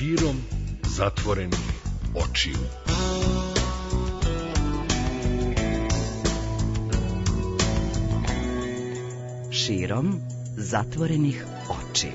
širom zatvorenih očiju. Širom zatvorenih očiju.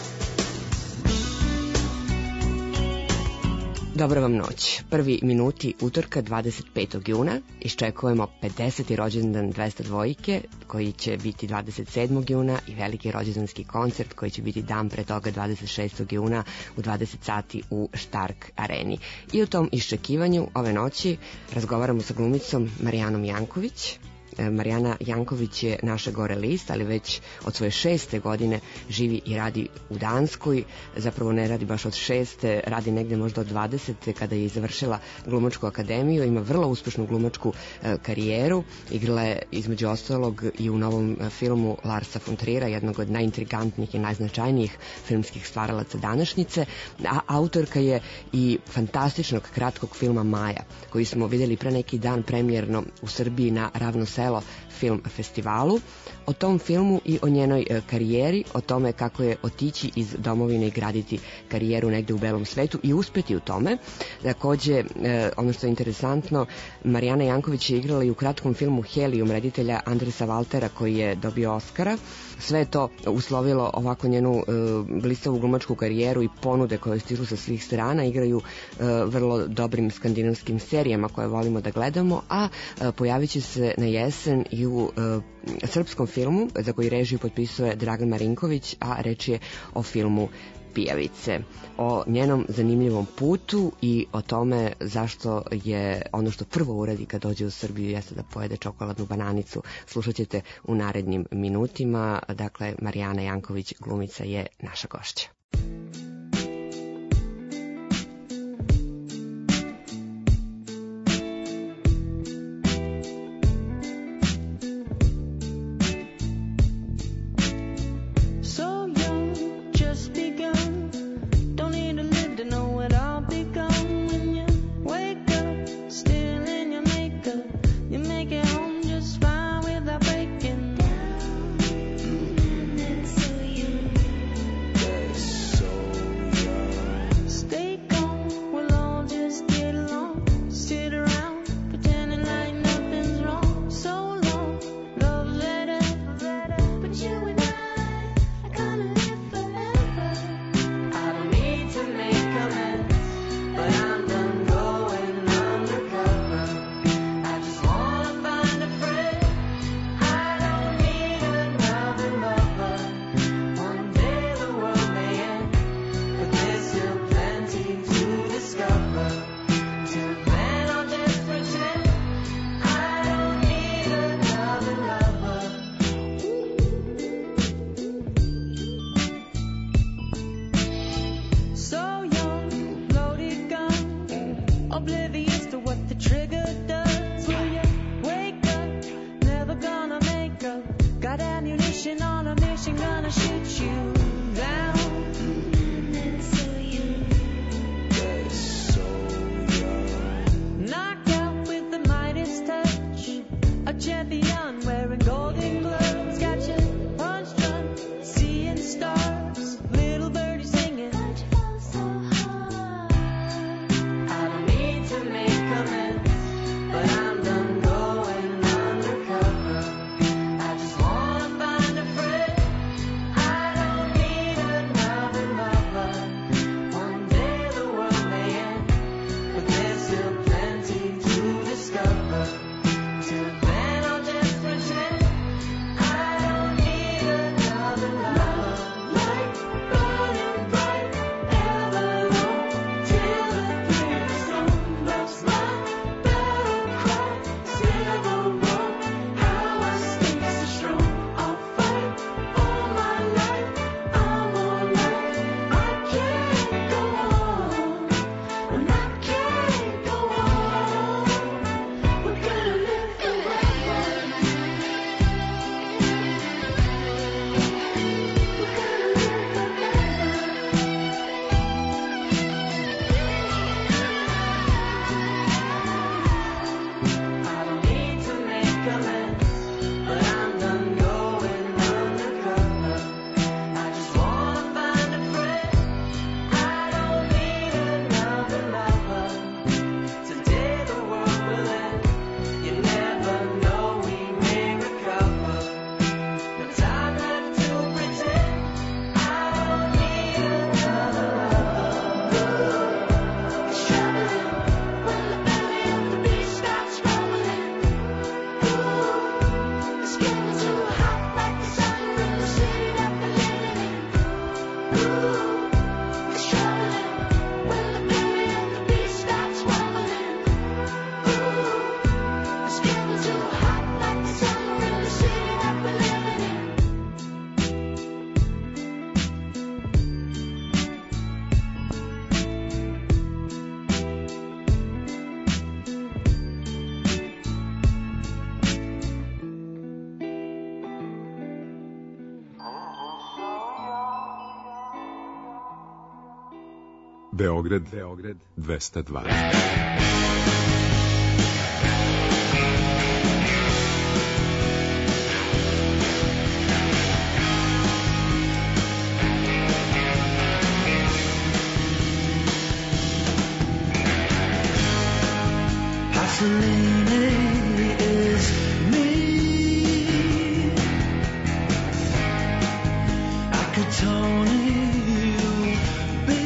Dobra vam noć. Prvi minuti utorka 25. juna. Iščekujemo 50. rođendan 202 koji će biti 27. juna i veliki rođendanski koncert koji će biti dan pre toga 26. juna u 20 sati u Štark areni. I u tom iščekivanju ove noći razgovaramo sa glumicom Marijanom Janković. Marijana Janković je naša gore list, ali već od svoje 6. godine živi i radi u Danskoj. Zapravo ne radi baš od 6. radi negde možda od 20. kada je završila glumačku akademiju. Ima vrlo uspešnu glumačku karijeru. Igrala je između ostalog i u novom filmu Larsa von Trier'a, jednog od najintrigantnijih i najznačajnijih filmskih stvaralaca današnjice. A autorka je i fantastičnog kratkog filma Maja, koji smo videli pre neki dan premijerno u Srbiji na Ravno selo film festivalu. O tom filmu i o njenoj karijeri, o tome kako je otići iz domovine i graditi karijeru negde u belom svetu i uspeti u tome. Takođe, ono što je interesantno, Marijana Janković je igrala i u kratkom filmu Helium reditelja Andresa Valtera koji je dobio Oskara. Sve je to uslovilo ovako njenu blistavu glumačku karijeru i ponude koje stižu sa svih strana. Igraju vrlo dobrim skandinavskim serijama koje volimo da gledamo, a pojavit će se na jesen i u srpskom filmu za koji režiju potpisuje Dragan Marinković, a reč je o filmu Pijavice. O njenom zanimljivom putu i o tome zašto je ono što prvo uradi kad dođe u Srbiju jeste da pojede čokoladnu bananicu. Slušat ćete u narednim minutima. Dakle, Marijana Janković, glumica, je naša gošća. Till then I'll just Beograd 202. Pasolini is me. Acatoni you'll be.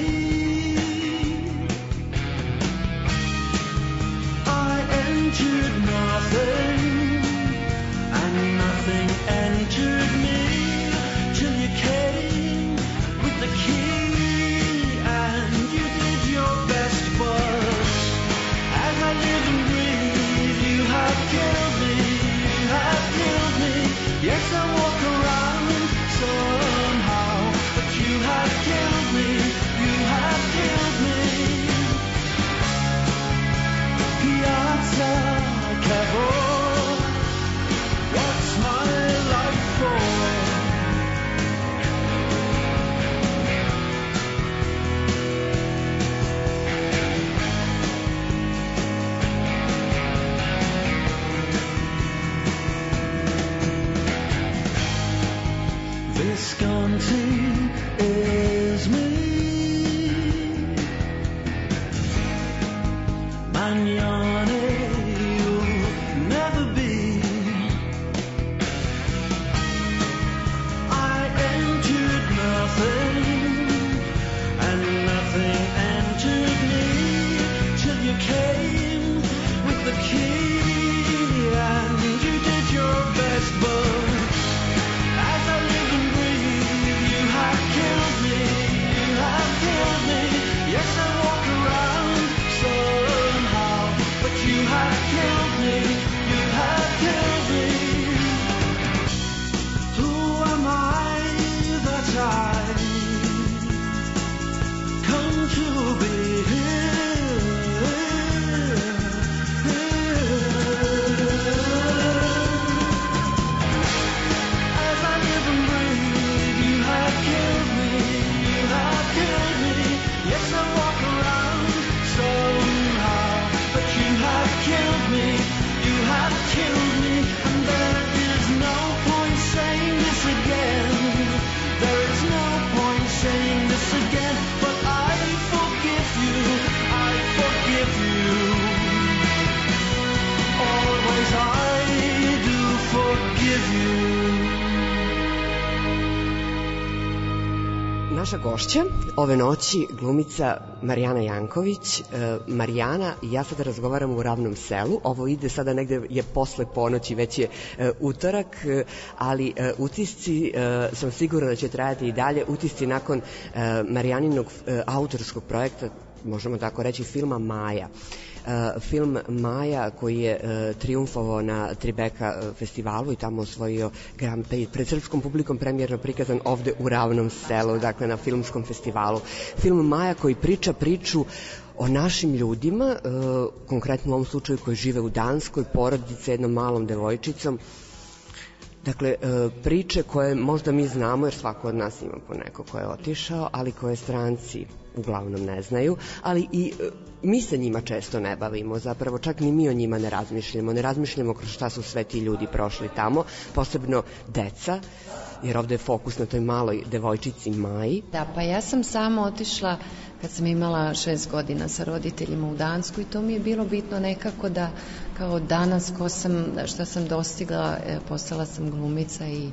I entered nothing, and nothing entered me, till you came with the key, and you did your best, but as I live and breathe, you have killed me, you have killed me. Yes, I walk around somehow, but you have killed me, you have killed me. Piazza Cavour, what's my life for? Visconti is me. Magnani you'll never be. I entered nothing, and nothing entered me, till you came with the key, and you did your best, but as I live and breathe, you have killed me, you have killed me. Yes, I walk around somehow, but you have killed me, you have killed me. Who am I that I come to be here? As I live and breathe, you have killed me, you have killed me. Yes, I walk around somehow, but you have killed me, you have killed me. And there is no point saying this again, there is no point saying this again, but I forgive you, I forgive you. Always I do forgive you. Naša gošća ove noći glumica Marijana Janković. Marijana i ja sada razgovaram u Ravnom Selu. Ovo ide sada negde je posle ponoći, već je utorak, ali utisci sam sigurna da će trajati i dalje. Utisci nakon Marijaninog autorskog projekta, možemo tako reći, filma Maja. Film Maja koji je triumfovao na Tribeka festivalu i tamo osvojio Grand Prix, pred srpskom publikom premijerno prikazan ovde u Ravnom Selu, dakle na filmskom festivalu. Film Maja koji priča priču o našim ljudima, konkretno u ovom slučaju koji žive u Danskoj, porodice jednom malom devojčicom. Dakle, priče koje možda mi znamo, jer svako od nas ima po neko ko je otišao, ali koje stranci uglavnom ne znaju, ali i mi se njima često ne bavimo, zapravo čak ni mi o njima ne razmišljamo kroz šta su sve ti ljudi prošli tamo, posebno deca, jer ovde je fokus na toj maloj devojčici Maji. Da, pa ja sam sama otišla kad sam imala 6 godina sa roditeljima u Dansku i to mi je bilo bitno nekako da kao danas šta sam dostigla, postala sam glumica i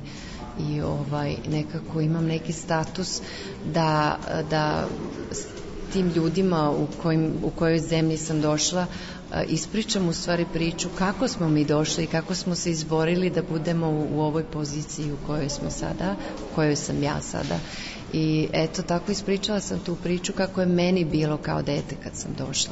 nekako imam neki status da tim ljudima u kojoj zemlji sam došla ispričam u stvari priču kako smo mi došli i kako smo se izborili da budemo u ovoj poziciji u kojoj smo sada, u kojoj sam ja sada. I eto, tako ispričala sam tu priču kako je meni bilo kao dete kad sam došla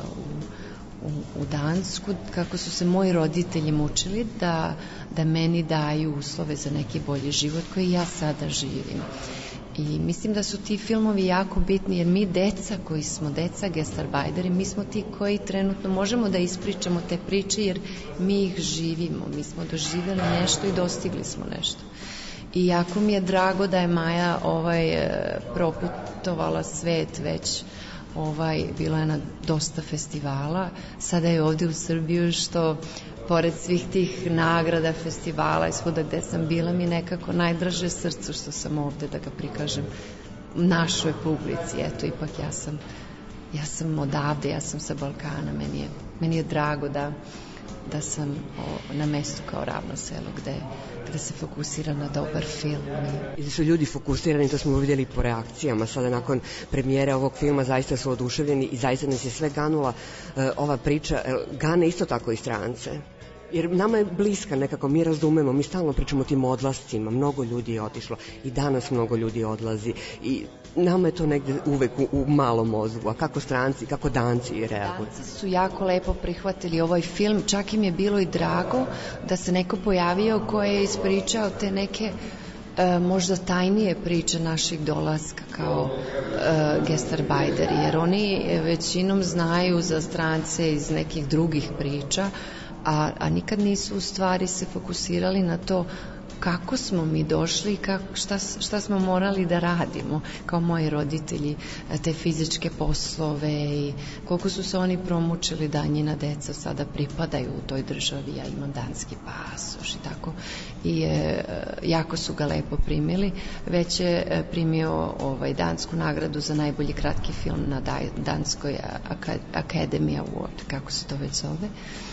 u Dansku, kako su se moji roditelji mučili da meni daju uslove za neki bolji život koji ja sada živim. I mislim da su ti filmovi jako bitni jer mi deca koji smo deca gestarbajderi, mi smo ti koji trenutno možemo da ispričamo te priče jer mi ih živimo, mi smo doživjeli nešto i dostigli smo nešto. I jako mi je drago da je Maja proputovala svet već Bilo je na dosta festivala. Sada je ovde u Srbiju, što pored svih tih nagrada, festivala i svuda gde sam bila, mi nekako najdraže srcu što sam ovde, da ga prikažem našoj publici. Eto, ipak ja sam odavde, ja sam sa Balkana, meni je drago da sam na mestu kao Ravno selo gde se fokusira na dobar film. I da su ljudi fokusirani, to smo vidjeli po reakcijama. Sada nakon premijere ovog filma zaista su oduševljeni i zaista nas je sve ganula ova priča. Gane isto tako i strance. Jer nama je bliska nekako, mi razumemo, mi stalno pričamo o tim odlascima, mnogo ljudi je otišlo i danas mnogo ljudi odlazi i nama je to negde uvek u malom mozgu, a kako stranci, kako Danci reaguju? Danci su jako lepo prihvatili ovaj film, čak im je bilo i drago da se neko pojavio koji je ispričao te neke možda tajnije priče naših dolaska kao gestarbajteri, jer oni većinom znaju za strance iz nekih drugih priča, a nikad nisu u stvari se fokusirali na to kako smo mi došli i šta smo morali da radimo kao moji roditelji, te fizičke poslove i koliko su se oni promučili da njina deca sada pripadaju u toj državi, ja imam danski pasoš i tako, i jako su ga lepo primili. Već je primio dansku nagradu za najbolji kratki film na danskoj Academy Award, kako se to već zove.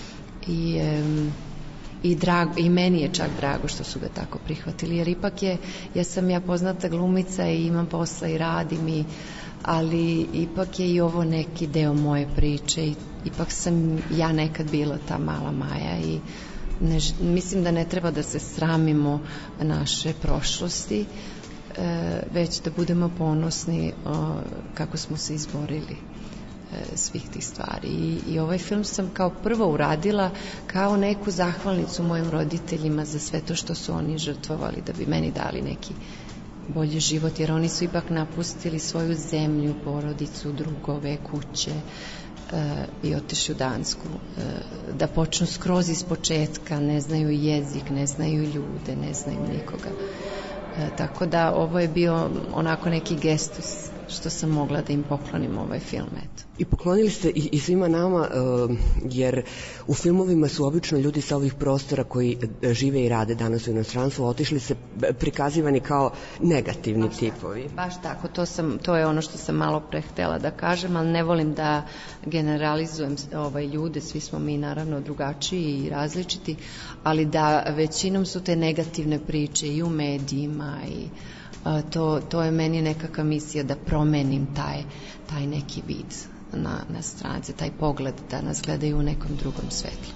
I meni je čak drago što su ga tako prihvatili, jer ipak ja poznata glumica i imam posla i radim, ali ipak je i ovo neki deo moje priče i ipak sam ja nekad bila ta mala Maja i mislim da ne treba da se sramimo naše prošlosti, već da budemo ponosni kako smo se izborili svih tih stvari. I ovaj film sam kao prvo uradila kao neku zahvalnicu mojim roditeljima za sve to što su oni žrtvovali da bi meni dali neki bolji život, jer oni su ipak napustili svoju zemlju, porodicu, drugove, kuće i otišli u Dansku da počnu skroz iz početka, ne znaju jezik, ne znaju ljude, ne znaju nikoga. Tako da ovo je bio onako neki gestus što sam mogla da im poklonim ovaj film. Eto. I poklonili ste i svima nama, jer u filmovima su obično ljudi sa ovih prostora koji žive i rade danas u inostranstvu, otišli se prikazivani kao negativni tipovi. Baš tako, to je ono što sam malo pre htela da kažem, ali ne volim da generalizujem ljude, svi smo mi naravno drugačiji i različiti, ali da većinom su te negativne priče i u medijima i to je meni nekakva misija da promenim taj neki vid na strance, taj pogled da nas gledaju u nekom drugom svetlu.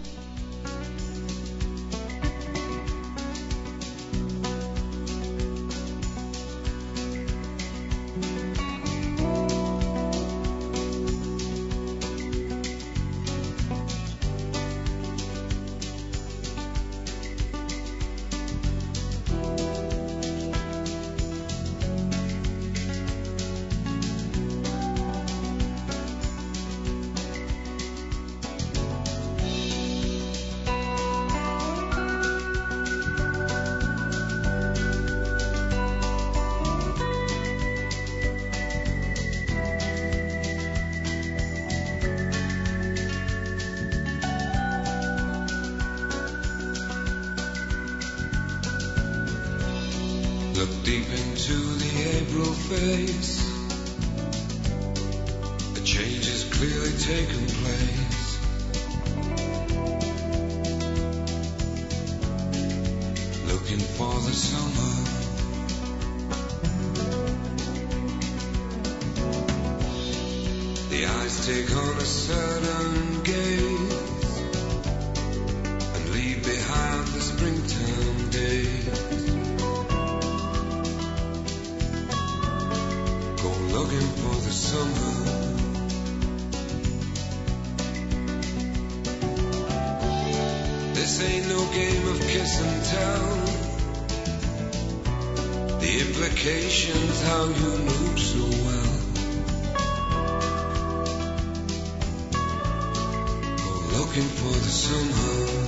Look deep into the April face. A change has clearly taken place. Looking for the summer. The eyes take on a certain gaze and leave behind the springtime days. Looking for the summer. This ain't no game of kiss and tell. The implications how you move so well. Go looking for the summer.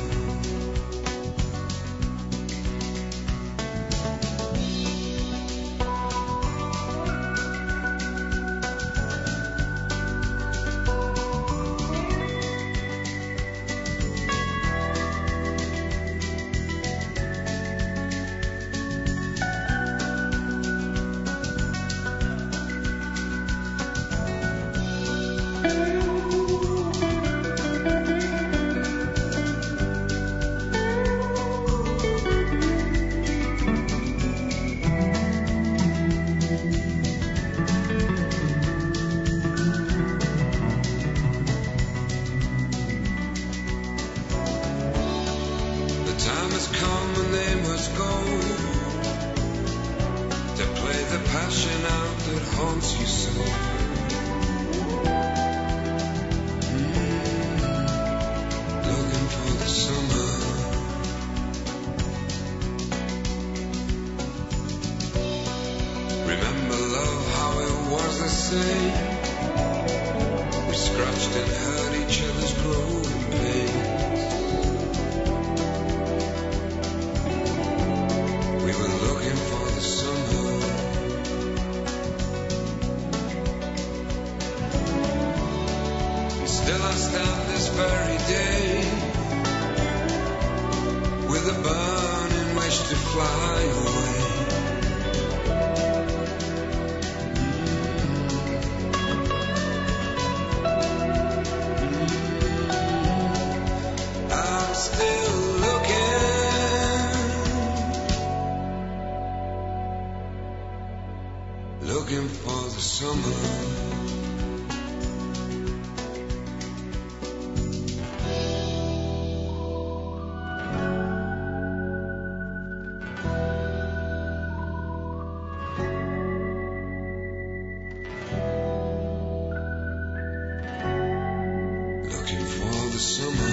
passion out that haunts you so. Looking for the summer. Remember love, how it was the same. We scratched and hurt each other's growing pain. We were looking for the summer. And still I stand this very day with a burning wish to fly away. I'm still looking for the summer. Looking for the summer.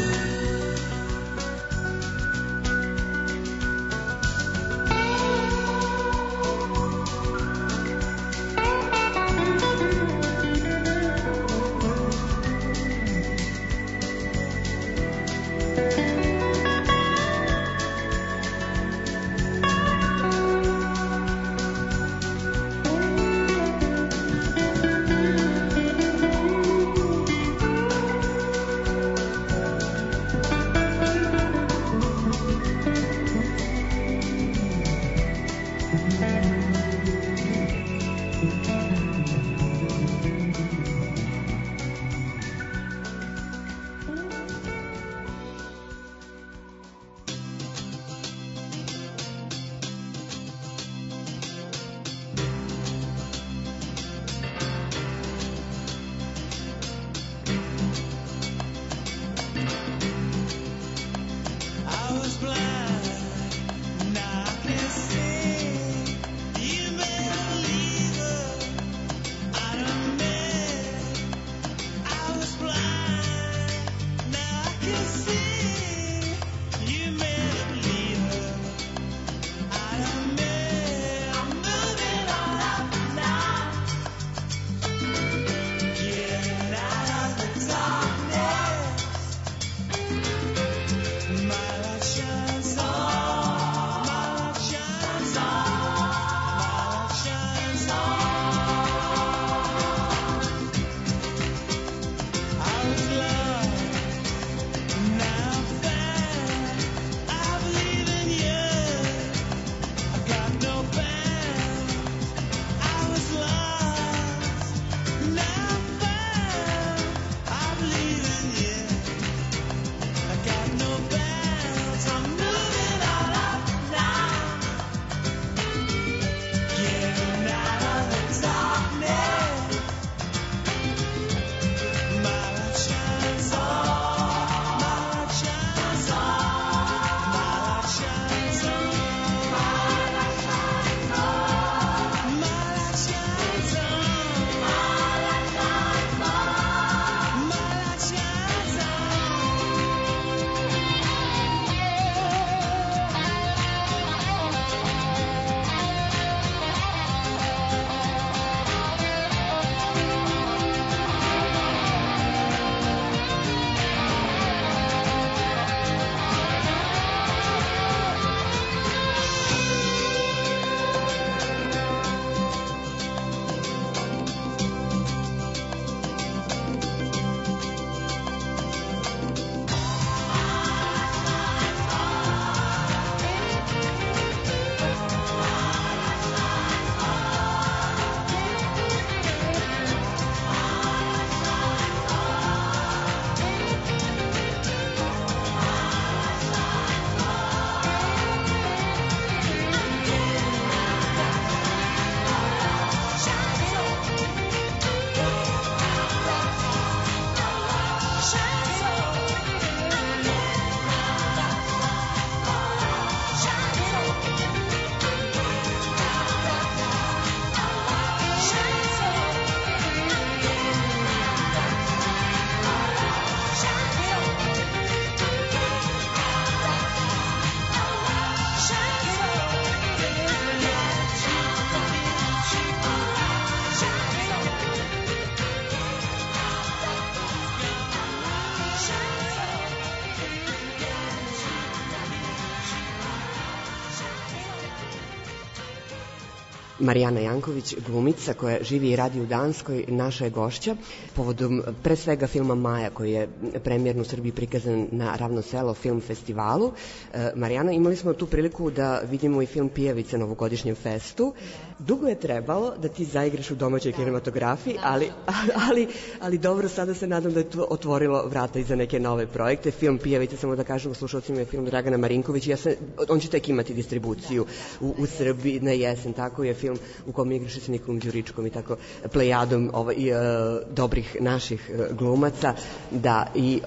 Marijana Janković, glumica koja živi i radi u Danskoj, naša je gošća povodom pre svega filma Maja koji je premijerno u Srbiji prikazan na Ravno selo film festivalu. Marijana, imali smo tu priliku da vidimo i film Pijavice na ovogodišnjem festu. Dugo je trebalo da ti zaigraš u domaćoj kinematografiji, ali dobro, sada se nadam da je to otvorilo vrata i za neke nove projekte. Film Pijavice, samo da kažemo slušalcima, je film Dragana Marinkovića. On će tek imati distribuciju u Srbiji na jesen, tako je film u kom igraš sa Nikolom Đuričkom i tako plejadom dobrih naših glumaca. Da, i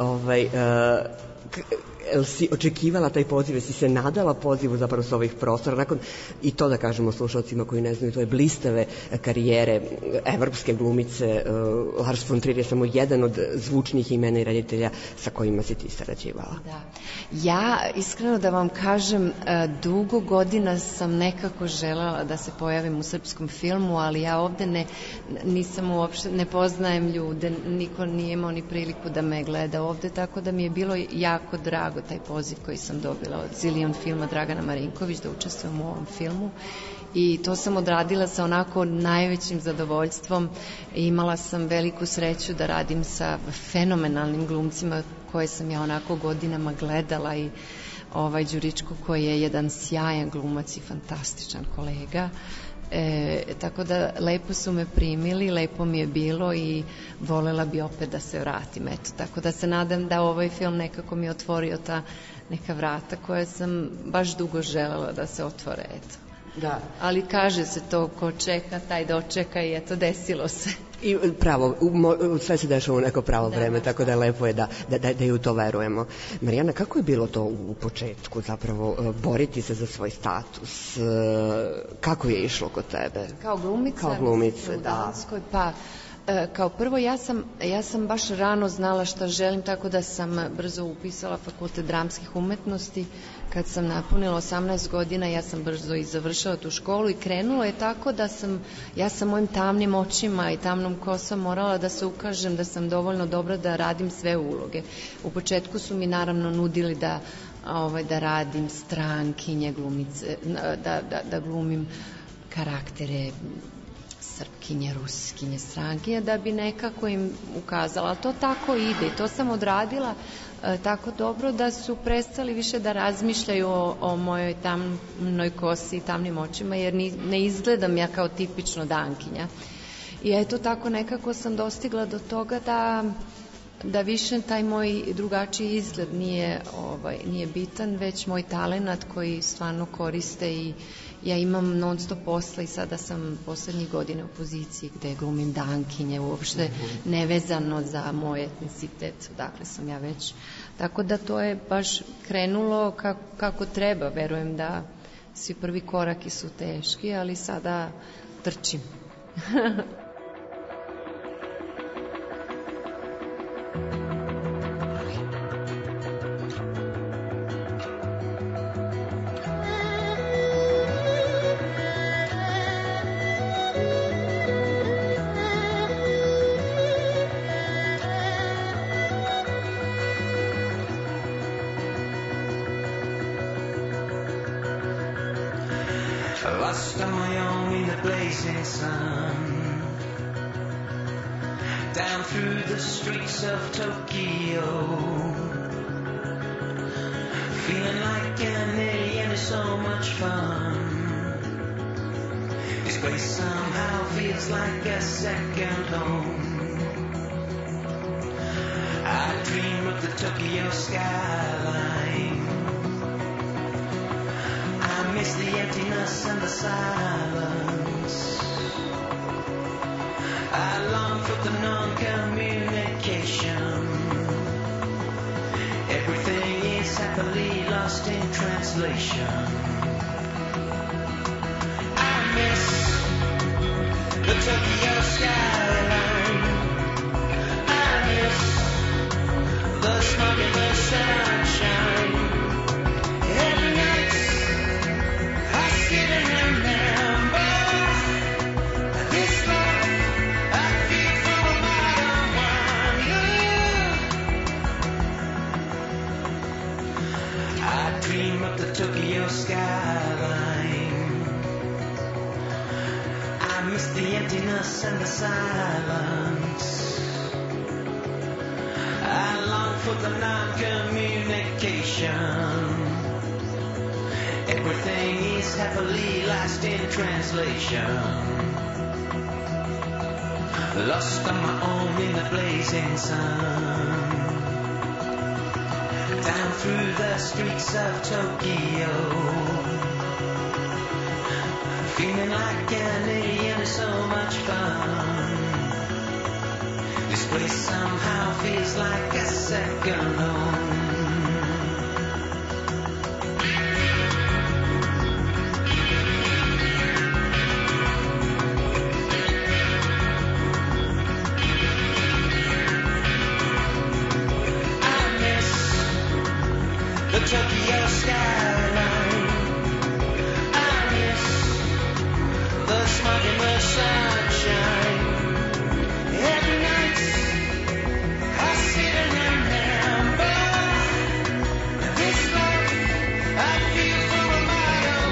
si očekivala taj poziv, si se nadala pozivu zapravo sa ovih prostora, nakon i to da kažemo slušalcima koji ne znaju, to je blistave karijere evropske glumice. Lars von Trier je samo jedan od zvučnih imena i reditelja sa kojima si ti sarađivala. Da. Ja, iskreno da vam kažem, dugo godina sam nekako želela da se pojavim u srpskom filmu, ali ja ovde nisam uopšte, ne poznajem ljude, niko nije imao ni priliku da me gleda ovde, tako da mi je bilo jako drago taj poziv koji sam dobila od Zilion filma Dragana Marinković da učestvujem u ovom filmu i to sam odradila sa onako najvećim zadovoljstvom. Imala sam veliku sreću da radim sa fenomenalnim glumcima koje sam ja onako godinama gledala i Đuričko koji je jedan sjajan glumac i fantastičan kolega. Tako da lepo su me primili, lepo mi je bilo i volela bi opet da se vratim. Eto, tako da se nadam da ovaj film nekako mi je otvorio ta neka vrata koja sam baš dugo želela da se otvore. Eto. Da. Ali kaže se to, ko čeka, taj dočeka i eto, desilo se. I pravo, sve se dešava u neko pravo vreme, tako da je lepo je da i u to verujemo. Marijana, kako je bilo to u početku zapravo boriti se za svoj status? Kako je išlo kod tebe? Kao glumica? Kao glumica, u Danskoj, pa kao prvo ja sam baš rano znala šta želim, tako da sam brzo upisala Fakultet dramskih umetnosti. Kad sam napunila 18 godina, ja sam brzo i završila tu školu i krenulo je tako da ja sa mojim tamnim očima i tamnom kosom morala da se ukažem da sam dovoljno dobra da radim sve uloge. U početku su mi naravno nudili da radim strankinje, glumice, da glumim karaktere Srpkinje, Ruskinje, strankinje, da bi nekako im ukazala. Ali to tako ide i to sam odradila tako dobro da su prestali više da razmišljaju o mojoj tamnoj kosi i tamnim očima, jer ne izgledam ja kao tipično Dankinja. I eto tako nekako sam dostigla do toga da više taj moj drugačiji izgled nije bitan, već moj talenat koji stvarno koriste i ja imam non stop posla i sada sam poslednjih godina u poziciji gde glumim Dankinje, uopšte nevezano za moj etnicitet, dakle sam ja već. Tako da to je baš krenulo kako treba, verujem da svi prvi koraki su teški, ali sada trčim. Lost on my own in the blazing sun, down through the streets of Tokyo, feeling like an alien is so much fun. This place somehow feels like a second home. I dream of the Tokyo skyline, miss the emptiness and the silence. I long for the non-communication. Everything is happily lost in translation. I miss the Tokyo skyline. I miss the smoke and the sunshine. Every night Tokyo skyline. I miss the emptiness and the silence. I long for the non-communication. Everything is happily lost in translation. Lost on my own in the blazing sun. Down through the streets of Tokyo, feeling like an alien is so much fun. This place somehow feels like a second home. Tokyo skyline. I miss the smog and the sunshine. Every night I sit and remember this life I feel for a mile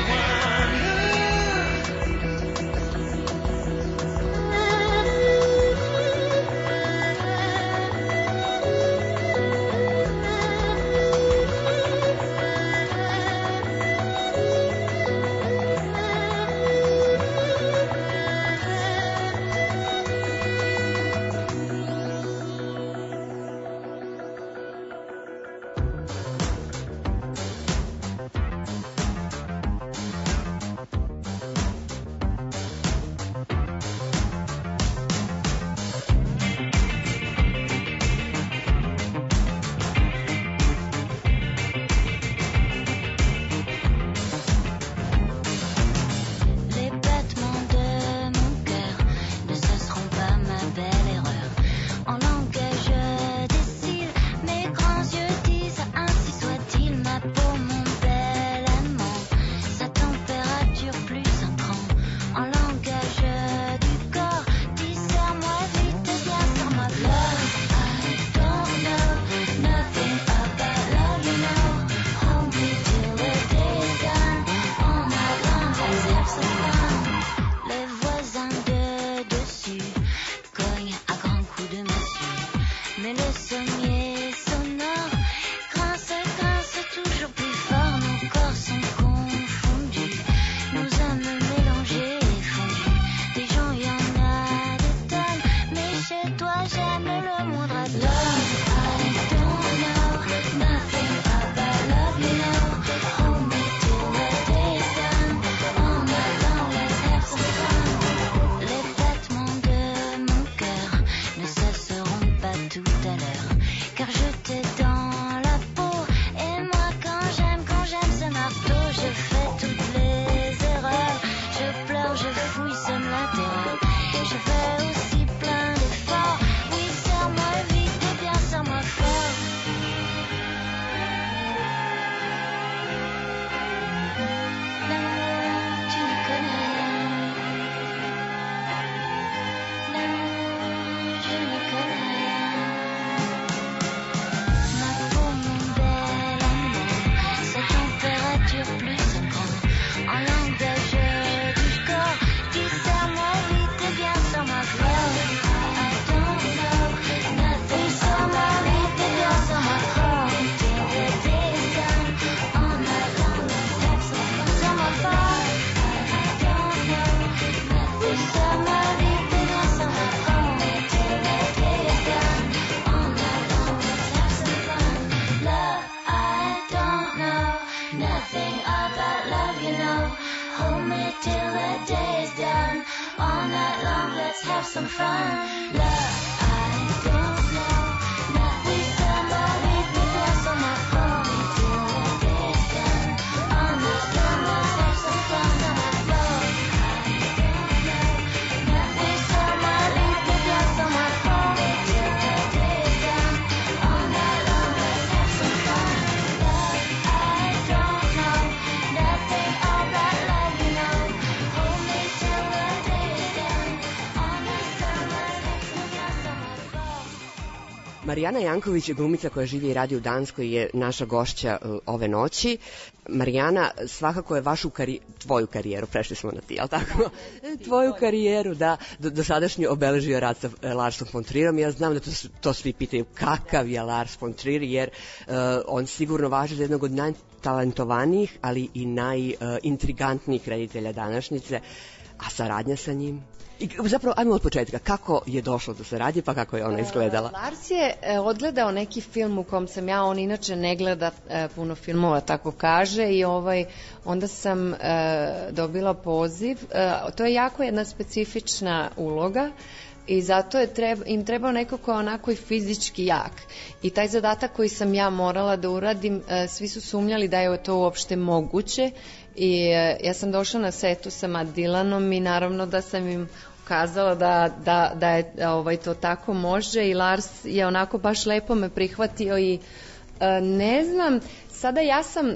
Marijana Janković je glumica koja živi i radi u Danskoj, je naša gošća ove noći. Marijana, svakako je tvoju karijeru, prešli smo na ti, jel tako? Tvoju karijeru, da, do sadašnju obeležio rad sa Larsom von Trierom. Ja znam da to svi pitaju kakav je Lars von Trier, jer on sigurno važi za jednog od najtalentovanijih, ali i najintrigantnijih reditelja današnjice, a saradnja sa njim? I zapravo, ajmo od početka, kako je došlo do saradnje, pa kako je ona izgledala? Lars je odgledao neki film u kom sam ja, on inače ne gleda puno filmova, tako kaže, i onda sam dobila poziv. To je jako jedna specifična uloga i zato je im trebao neko ko je onako i fizički jak. I taj zadatak koji sam ja morala da uradim, svi su sumnjali da je to uopšte moguće. I ja sam došla na setu sa Matt Dillanom i naravno da sam im ukazala da je to tako može, i Lars je onako baš lepo me prihvatio i ne znam, sada ja sam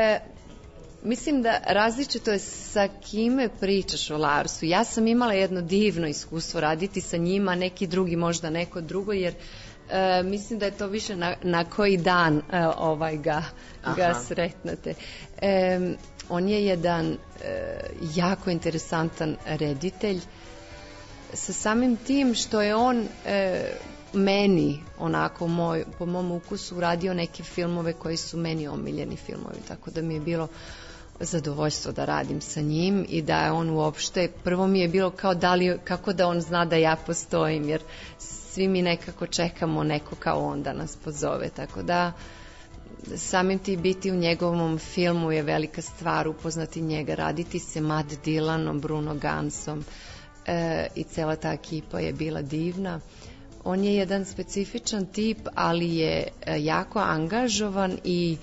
mislim da različito je sa kime pričaš o Larsu. Ja sam imala jedno divno iskustvo raditi sa njima, neki drugi možda neko drugo, jer mislim da je to više na koji dan ga sretnete. On je jedan jako interesantan reditelj, sa samim tim što je on meni onako po mom ukusu uradio neke filmove koji su meni omiljeni filmovi, tako da mi je bilo zadovoljstvo da radim sa njim i da je on uopšte, prvo mi je bilo kao kako da on zna da ja postojim, jer svi mi nekako čekamo neko kao on da nas pozove, tako da samim ti biti u njegovom filmu je velika stvar, upoznati njega, raditi se Matt Dillanom, Bruno Gansom i cela ta ekipa je bila divna. On je jedan specifičan tip, ali je jako angažovan i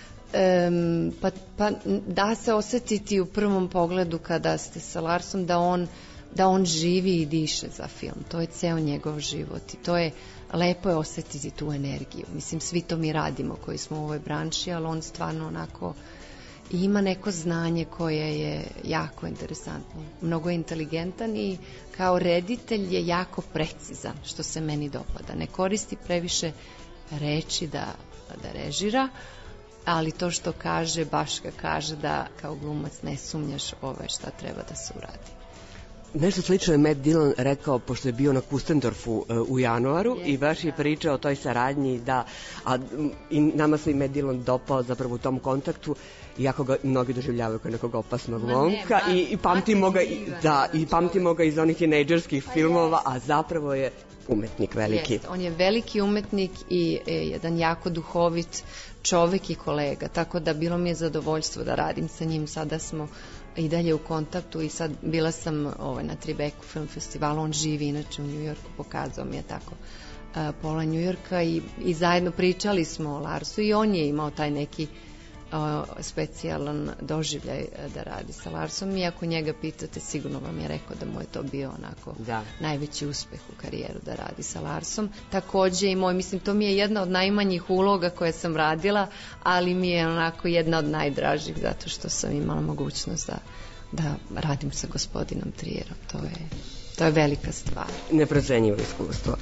pa da se osetiti u prvom pogledu kada ste sa Larsom da on živi i diše za film. To je ceo njegov život i to je lepo je osetiti tu energiju. Mislim, svi to mi radimo koji smo u ovoj branši, ali on stvarno onako ima neko znanje koje je jako interesantno. Mnogo je inteligentan i kao reditelj je jako precizan, što se meni dopada. Ne koristi previše reči da režira, ali to što kaže, baš ga kaže da kao glumac ne sumnjaš šta treba da se uradi. Nešto slično je Matt Dillon rekao, pošto je bio na Kustendorfu u januaru i baš je pričao o toj saradnji, i nama se i Matt Dillon dopao zapravo u tom kontaktu, iako ga mnogi doživljavaju kao nekog opasnog momka i pamtimo ga iz onih tinejdžerskih filmova, a zapravo je umetnik veliki. On je veliki umetnik i jedan jako duhovit čovek i kolega, tako da bilo mi je zadovoljstvo da radim sa njim. Sada smo i dalje u kontaktu i sad bila sam na Tribeku film festivalu, on živi inače u Njujorku, pokazao mi je tako pola Njujorka i zajedno pričali smo o Larsu i on je imao taj neki specijalan doživljaj da radi sa Larsom, i ako njega pitate, sigurno vam je rekao da mu je to bio onako najveći uspeh u karijeru da radi sa Larsom. Takođe i mislim, to mi je jedna od najmanjih uloga koje sam radila, ali mi je onako jedna od najdražih, zato što sam imala mogućnost da radim sa gospodinom Trierom. To je velika stvar. Neprocenjivo iskustvo.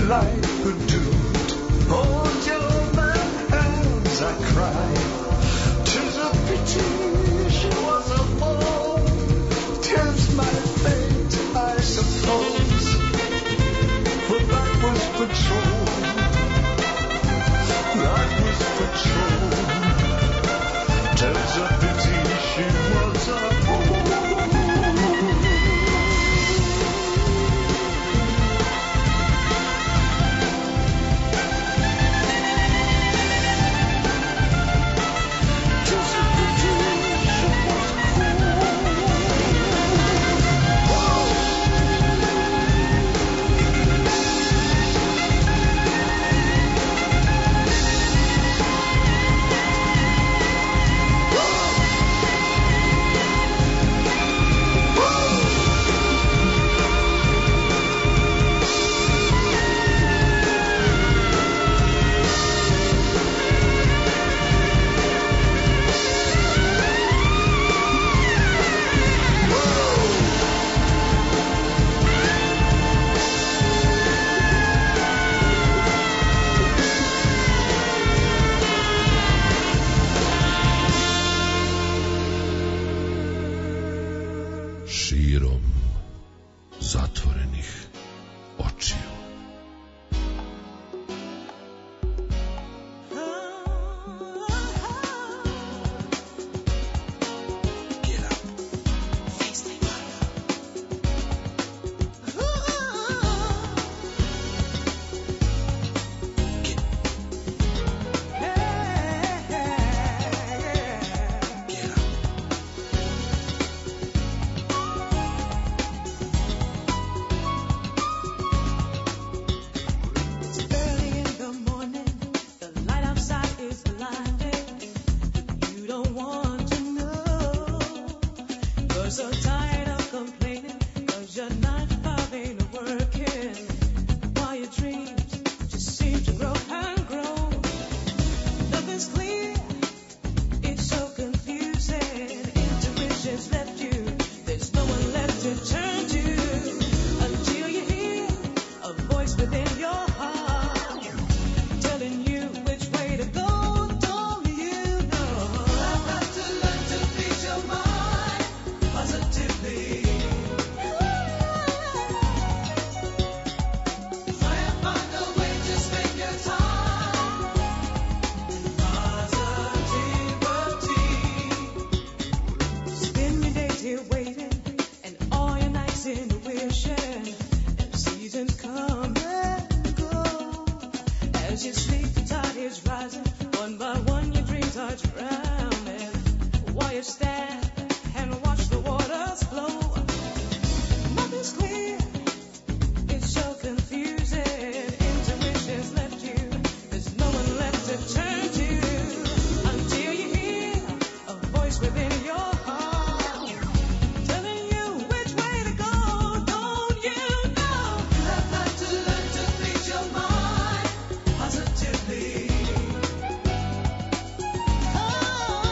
life are doomed. Hold your man hands, I cried. 'Tis a pity she was a fool. 'Tis my fate, I suppose. For that was patrol. That was patrol. 'Tis a pity she was a fool. Širom zatvorenih očiju. Oh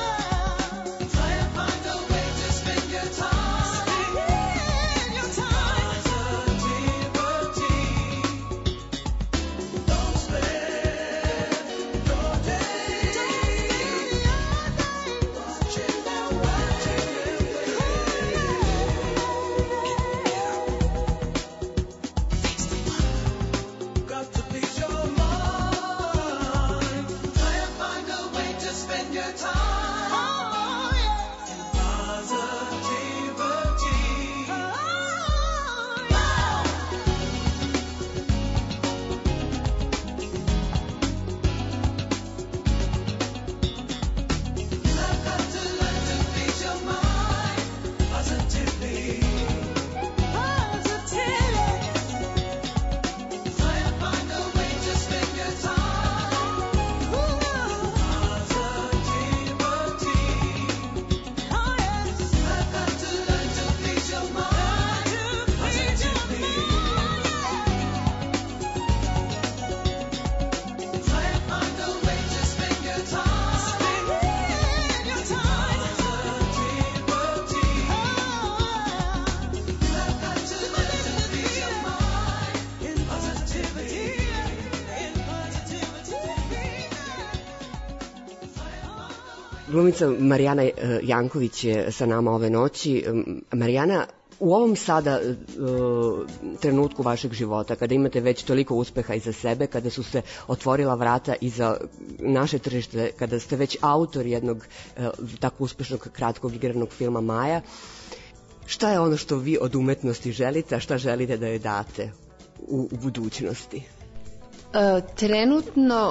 Glumica Marijana Janković je sa nama ove noći. Marijana, u ovom sada trenutku vašeg života, kada imate već toliko uspeha iza sebe, kada su se otvorila vrata i za naše tržište, kada ste već autor jednog tako uspešnog kratkog igranog filma Maja, šta je ono što vi od umetnosti želite, a šta želite da joj date u budućnosti? Trenutno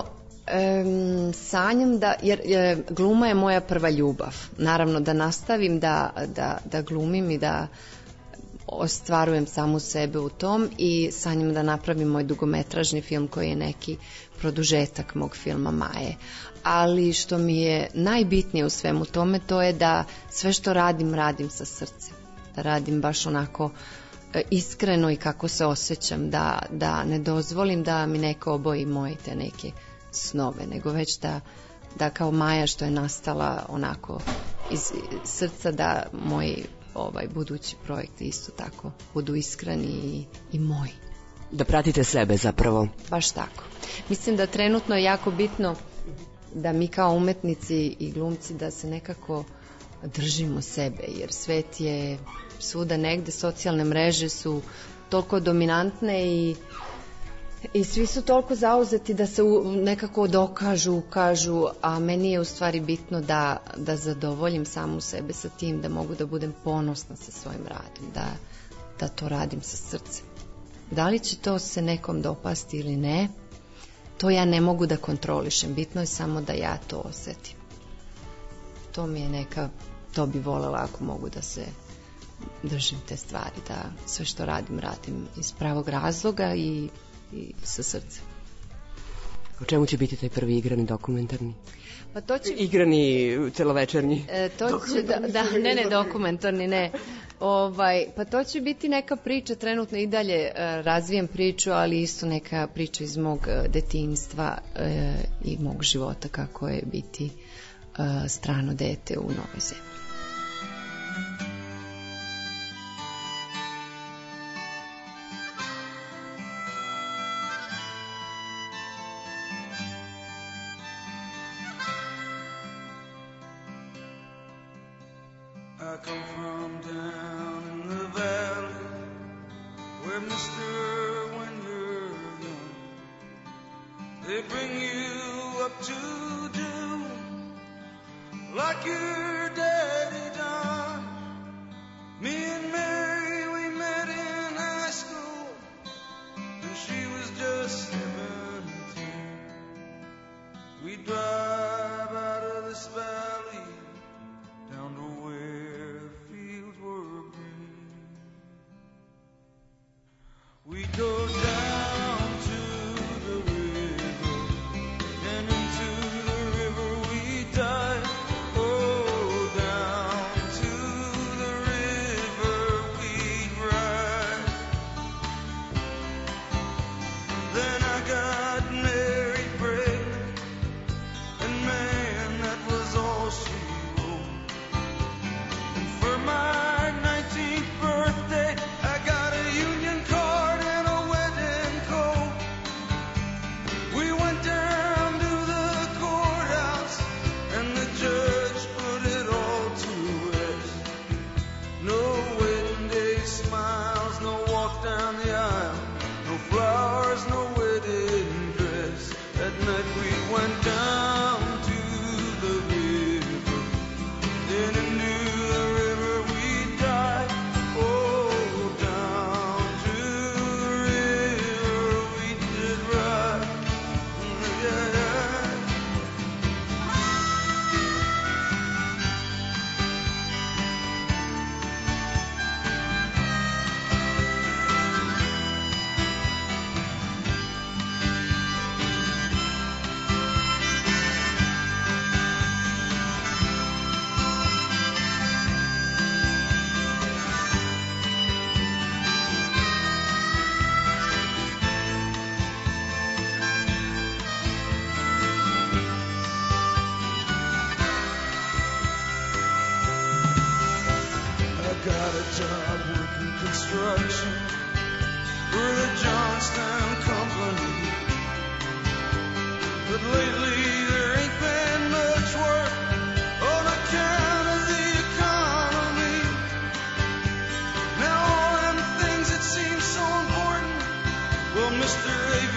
sanjam da, jer gluma je moja prva ljubav. Naravno da nastavim da glumim i da ostvarujem samu sebe u tom i sanjam da napravim moj dugometražni film koji je neki produžetak mog filma Maje. Ali što mi je najbitnije u svemu tome, to je da sve što radim, radim sa srcem. Da radim baš onako iskreno i kako se osjećam, da ne dozvolim da mi neko oboji moje te neke snove, nego već da kao Maja što je nastala onako iz srca, da moji budući projekti isto tako budu iskreni i moji. Da pratite sebe zapravo. Baš tako. Mislim da trenutno je jako bitno da mi kao umetnici i glumci da se nekako držimo sebe, jer svet je svuda negde, socijalne mreže su toliko dominantne i svi su toliko zauzeti da se nekako dokažu, ukažu, a meni je u stvari bitno da zadovoljim samu sebe sa tim, da mogu da budem ponosna sa svojim radom, da to radim sa srcem. Da li će to se nekom dopasti ili ne, to ja ne mogu da kontrolišem, bitno je samo da ja to osetim. To mi je to bi volela ako mogu da se držim te stvari, da sve što radim iz pravog razloga i sa srcem. O čemu će biti taj prvi igrani dokumentarni? Pa to će... Igrani celovečernji? Dokumentarni, ne. Pa to će biti neka priča, trenutno i dalje razvijem priču, ali isto neka priča iz mog detinjstva i mog života, kako je biti strano dete u novoj zemlji. I come from down in the valley where, mister, when you're young, they bring you up to do like your daddy done. Me and Mary, we met in high school when she was just 17. We drive out of this valley down to where fields were green. We go down to the river, and into the river we dive. Oh, down to the river we ride. Then I got married, pregnant, and man, that was all she wrote. And for my 19th birthday, I got a union card and a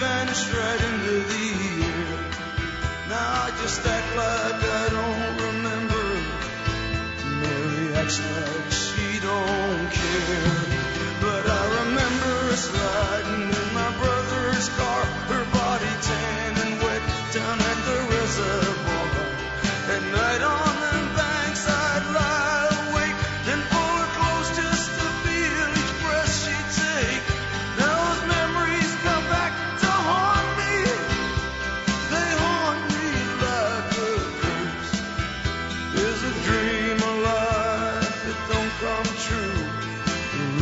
vanished right into the air. Now I just act like I don't remember. Mary acts like she don't care. But I remember us riding in my brother's car, her body tan and wet down at the reservoir. At night on them banks I'd lie awake, then pull her close just to feel each breath she'd take. Now those memories come back to haunt me. They haunt me like a curse. Is a dream a life that don't come true? The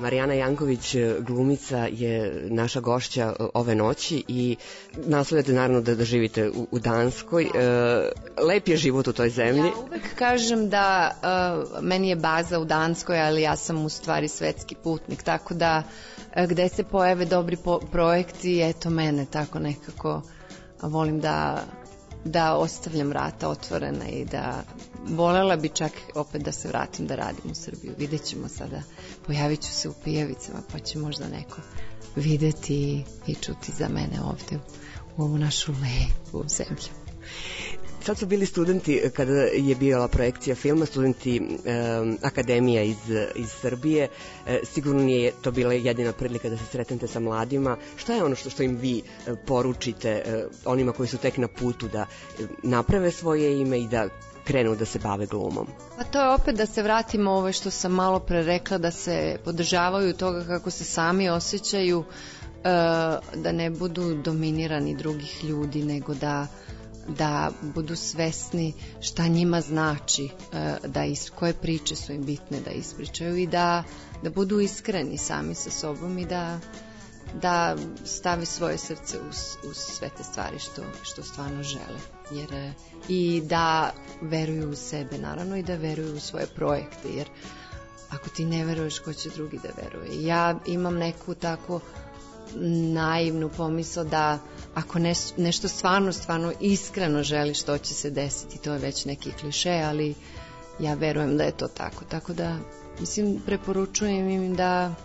Marijana Janković, glumica, je naša gošća ove noći i nastojate naravno da živite u Danskoj. Lep je život u toj zemlji. Ja uvek kažem da meni je baza u Danskoj, ali ja sam u stvari svetski putnik, tako da gde se pojave dobri projekti, eto mene tako nekako volim da ostavljam vrata otvorena i da volela bi čak opet da se vratim da radim u Srbiju. Vidjet ćemo sada, pojavit ću se u Pijavicama pa će možda neko videti i čuti za mene ovde u ovu našu lepu zemlju. Sad su bili studenti, kada je bila projekcija filma, studenti akademija iz Srbije. Sigurno nije to bila jedina prilika da se sretnete sa mladima. Šta je ono što im vi poručite onima koji su tek na putu da naprave svoje ime i da krenu da se bave glumom? Pa to je opet da se vratimo ovo što sam malo pre rekla, da se podržavaju toga kako se sami osjećaju, da ne budu dominirani drugih ljudi, nego da budu svesni šta njima znači, koje priče su im bitne da ispričaju i da budu iskreni sami sa sobom i da stave svoje srce u sve te stvari što stvarno žele. I da veruju u sebe, naravno, i da veruju u svoje projekte, jer ako ti ne veruješ, ko će drugi da veruje? Ja imam neku tako naivnu pomisao da ako nešto stvarno iskreno želiš, to će se desiti. To je već neki kliše, ali ja verujem da je to tako. Tako da, mislim, preporučujem im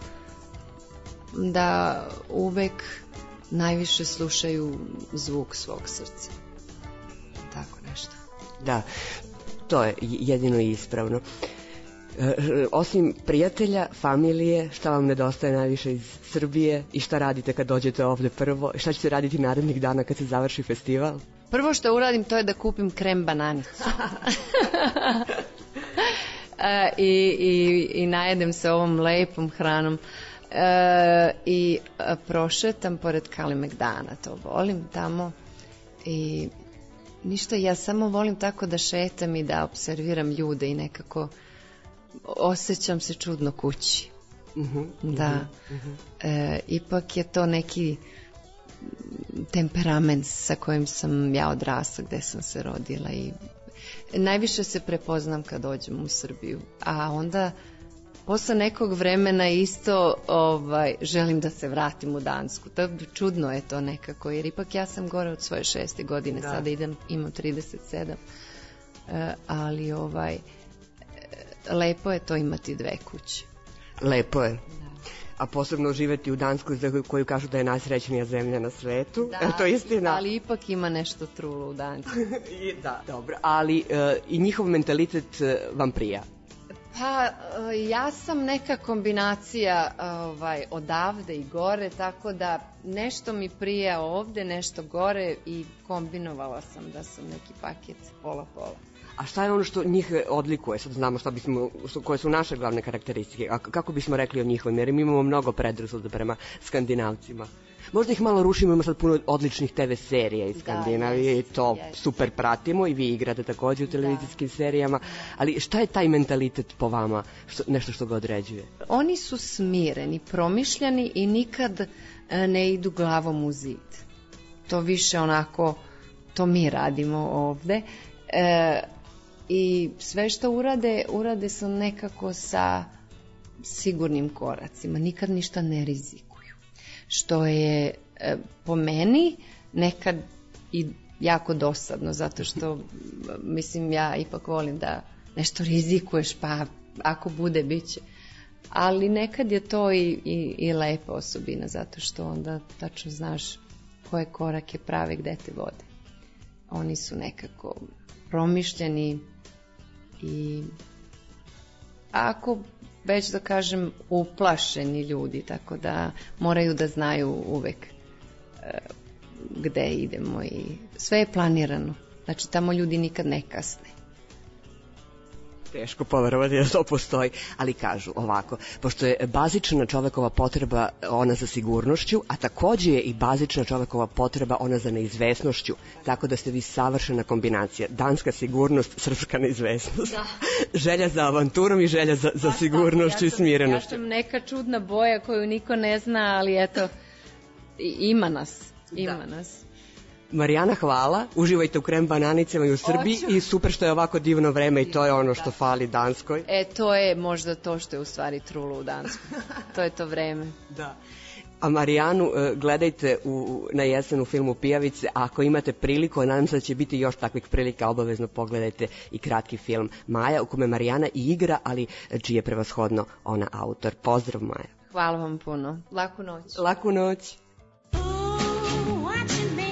da uvek najviše slušaju zvuk svog srca. Tako nešto. Da, to je jedino ispravno. Osim prijatelja, familije, šta vam nedostaje najviše iz Srbije i šta radite kad dođete ovde prvo? Šta ćete raditi narednih dana kad se završi festival? Prvo što uradim to je da kupim krem bananicu. I najedem se ovom lepom hranom. I prošetam pored Kalemegdana, to volim tamo. I ništa, ja samo volim tako da šetam i da observiram ljude i nekako osjećam se čudno kući. Da. Ipak je to neki temperament sa kojim sam ja odrasla, gde sam se rodila i najviše se prepoznam kad dođem u Srbiju, a onda posle nekog vremena isto želim da se vratim u Dansku. Čudno je to nekako, jer ipak ja sam gore od svoje 6. godine, sada imam 37, ali lepo je to imati dve kuće. Lepo je. A posebno živeti u Danskoj, za koju kažu da je najsrećnija zemlja na svetu. Da, to je istina. Ali ipak ima nešto trulo u Danskoj. Da, dobro. Ali i njihov mentalitet vam prija? Pa, ja sam neka kombinacija odavde i gore, tako da nešto mi prija ovde, nešto gore i kombinovala sam da sam neki paket pola-pola. A šta je ono što njih odlikuje? Sad znamo koje su naše glavne karakteristike. A kako bismo rekli o njihovim? Jer mi imamo mnogo predrasuda prema Skandinavcima. Možda ih malo rušimo, ima sad puno odličnih TV serija iz Skandinavije i to super pratimo i vi igrate takođe u televizijskim serijama. Ali šta je taj mentalitet po vama? Nešto što ga određuje? Oni su smireni, promišljeni i nikad ne idu glavom u zid. To više onako, to mi radimo ovde. I sve što urade su nekako sa sigurnim koracima, nikad ništa ne rizikuju, što je po meni nekad i jako dosadno, zato što mislim ja ipak volim da nešto rizikuješ, pa ako bude biće, ali nekad je to i lepa osobina, zato što onda tačno znaš koje korake prave, gde te vode. Oni su nekako promišljeni i ako već da kažem uplašeni ljudi, tako da moraju da znaju uvek gde idemo i sve je planirano. Znači tamo ljudi nikad ne kasne. Teško poverovati da to postoji, ali kažu ovako, pošto je bazična čovekova potreba ona za sigurnošću, a takođe je i bazična čovekova potreba ona za neizvesnošću, tako da ste vi savršena kombinacija. Danska sigurnost, srpska neizvesnost. Da. Želja za avanturom i želja za sigurnošću i smirenošću. Ja sam neka čudna boja koju niko ne zna, ali eto, ima nas. Marijana, hvala. Uživajte u krem bananicama i u Srbiji. I super što je ovako divno vreme i to je ono što fali Danskoj. To je možda to što je u stvari trulo u Danskoj. To je to vreme. Da. A Marijanu gledajte na jesen u filmu Pijavice. Ako imate priliku, nadam se da će biti još takvih prilika, obavezno pogledajte i kratki film Maja, u kome Marijana i igra, ali čiji je prevashodno ona autor. Pozdrav, Maja. Hvala vam puno. Laku noć. Laku noć. Oh, watching me.